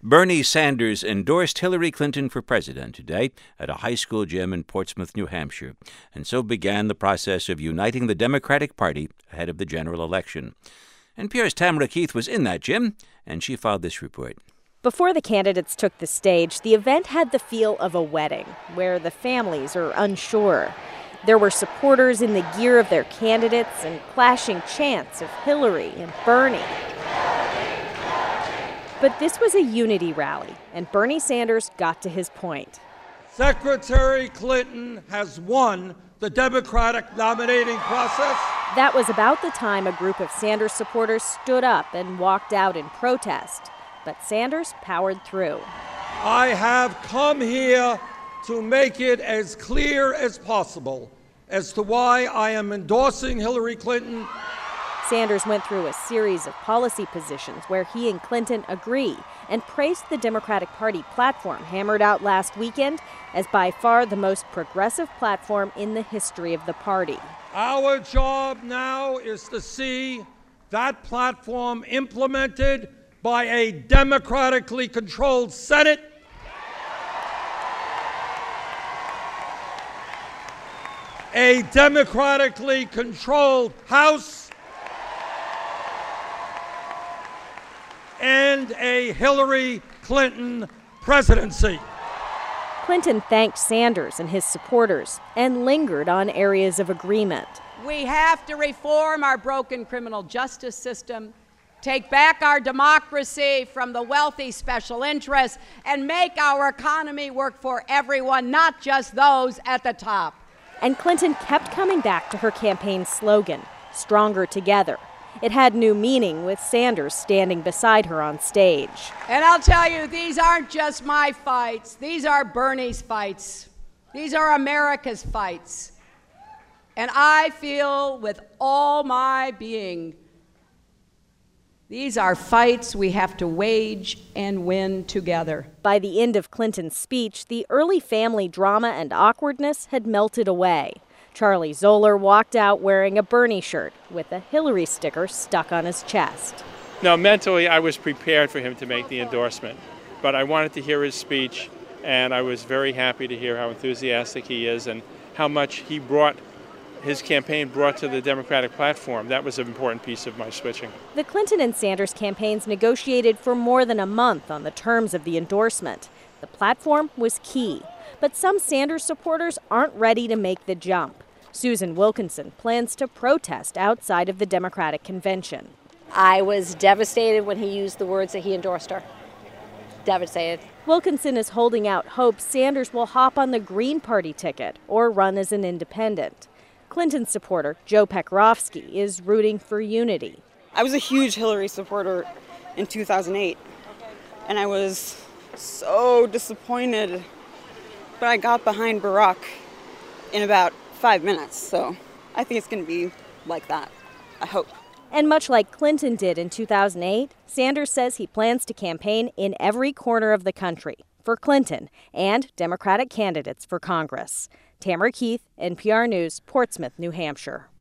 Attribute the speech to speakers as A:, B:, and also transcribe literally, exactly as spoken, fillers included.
A: Bernie Sanders endorsed Hillary Clinton for president today at a high school gym in Portsmouth, New Hampshire, and so began the process of uniting the Democratic Party ahead of the general election. N P R's Tamara Keith was in that gym, and she filed this report.
B: Before the candidates took the stage, the event had the feel of a wedding, where the families are unsure. There were supporters in the gear of their candidates and clashing chants of Hillary and Bernie. But this was a unity rally, and Bernie Sanders got to his point.
C: Secretary Clinton has won the Democratic nominating process.
B: That was about the time a group of Sanders supporters stood up and walked out in protest. But Sanders powered through.
C: I have come here to make it as clear as possible as to why I am endorsing Hillary Clinton.
B: Sanders went through a series of policy positions where he and Clinton agree and praised the Democratic Party platform hammered out last weekend as by far the most progressive platform in the history of the party.
C: Our job now is to see that platform implemented by a democratically controlled Senate, a democratically controlled House, and a Hillary Clinton presidency.
B: Clinton thanked Sanders and his supporters and lingered on areas of agreement.
D: We have to reform our broken criminal justice system, take back our democracy from the wealthy special interests, and make our economy work for everyone, not just those at the top.
B: And Clinton kept coming back to her campaign slogan, Stronger Together. It had new meaning with Sanders standing beside her on stage.
D: And I'll tell you, these aren't just my fights. These are Bernie's fights. These are America's fights. And I feel with all my being, these are fights we have to wage and win together.
B: By the end of Clinton's speech, the early family drama and awkwardness had melted away. Charlie Zoller walked out wearing a Bernie shirt with a Hillary sticker stuck on his chest.
E: No, mentally I was prepared for him to make the endorsement, but I wanted to hear his speech, and I was very happy to hear how enthusiastic he is and how much he brought his campaign brought to the Democratic platform. That was an important piece of my switching.
B: The Clinton and Sanders campaigns negotiated for more than a month on the terms of the endorsement. The platform was key, but some Sanders supporters aren't ready to make the jump. Susan Wilkinson plans to protest outside of the Democratic convention.
F: I was devastated when he used the words that he endorsed her. Devastated.
B: Wilkinson is holding out hope Sanders will hop on the Green Party ticket or run as an independent. Clinton supporter Joe Pekarovsky is rooting for unity.
G: I was a huge Hillary supporter in two thousand eight, and I was so disappointed, but I got behind Barack in about five minutes, so I think it's going to be like that, I hope.
B: And much like Clinton did in two thousand eight, Sanders says he plans to campaign in every corner of the country for Clinton and Democratic candidates for Congress. Tamara Keith, N P R News, Portsmouth, New Hampshire.